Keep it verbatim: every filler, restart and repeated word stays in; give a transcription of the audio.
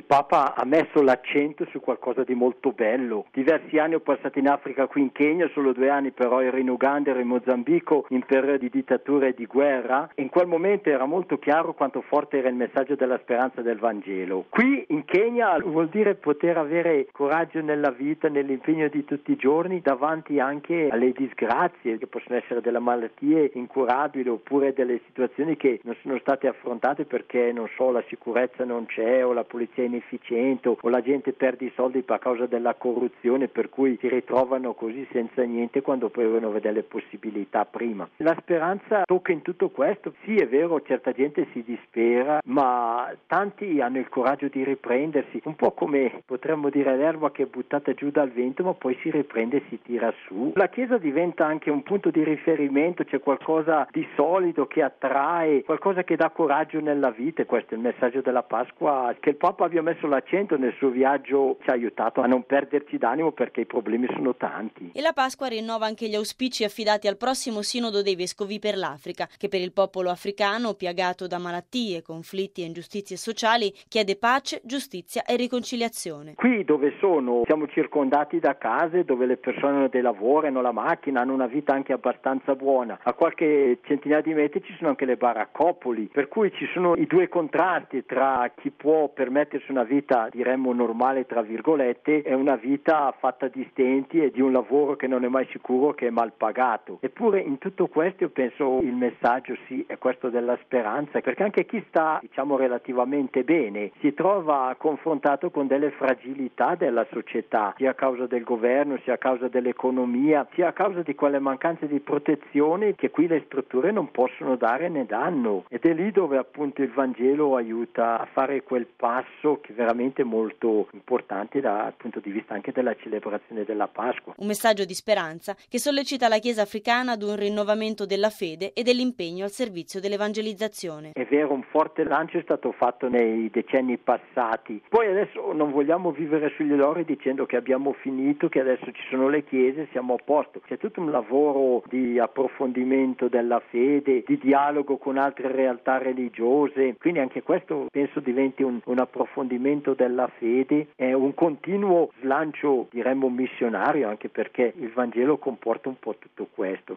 Papa ha messo l'accento su qualcosa di molto bello. Diversi anni ho passato in Africa, qui in Kenya, solo due anni però ero in Uganda, ero in Mozambico, in periodo di dittatura e di guerra. In quel momento era molto chiaro quanto forte era il messaggio della speranza del Vangelo. Qui in Kenya vuol dire poter avere coraggio nella vita, nell'impegno di tutti i giorni, davanti anche alle disgrazie, che possono essere delle malattie incurabili oppure delle situazioni che non sono state affrontate perché, non so, la sicurezza non c'è o la polizia è inefficiente o la gente perde i soldi per causa della corruzione, per cui si ritrovano così senza niente quando poi avevano delle possibilità prima. La speranza tocca in tutto questo. Sì, è vero, certa gente si dispera, ma tanti hanno il coraggio di riprendersi, un po' come potremmo dire l'erba che è buttata giù dal vento ma poi si riprende e si tira su. La Chiesa diventa anche un punto di riferimento, c'è qualcosa di solido che attrae, qualcosa che dà coraggio nella vita, e questo è il messaggio della Pasqua che il Papa abbia messo l'accento nel suo viaggio, ci ha aiutato a non perderci d'animo perché i problemi sono tanti. E la Pasqua rinnova anche gli auspici affidati al prossimo Sinodo dei Vescovi per l'Africa, che per il popolo africano, piagato da malattie, conflitti e ingiustizie sociali, chiede pace, giustizia e riconciliazione. Qui dove sono siamo circondati da case dove le persone hanno dei lavori, hanno la macchina, hanno una vita anche abbastanza buona. A qualche centinaia di metri ci sono anche le baraccopoli, per cui ci sono i due contrasti tra chi può permettersi una vita, diremmo, normale tra virgolette, e una vita fatta di stenti e di un lavoro che non è mai sicuro, che è mal pagato. Eppure in tutto questo io penso il messaggio sì è questo della speranza, perché anche chi sta, diciamo, relativamente bene si trova confrontato con delle fragilità della società, sia a causa del governo, sia a causa dell'economia, sia a causa di quelle mancanze di protezione che qui le strutture non possono dare né danno. Ed è lì dove appunto il Vangelo aiuta a fare quel passo che è veramente molto importante dal punto di vista anche della celebrazione della Pasqua. Un messaggio di speranza che sollecita la Chiesa africana ad un rinnovamento della fede e dell'impegno al servizio dell'evangelizzazione. È vero, un forte lancio è stato fatto nei decenni passati. Poi adesso non vogliamo vivere sugli laurei dicendo che abbiamo finito, che adesso ci sono le chiese, siamo a posto. C'è tutto un lavoro di approfondimento della fede, di dialogo con altre realtà religiose, quindi anche questo penso diventi un, un approfondimento della fede, è un continuo slancio, diremmo, missionario, anche perché il Vangelo comporta un po' tutto questo.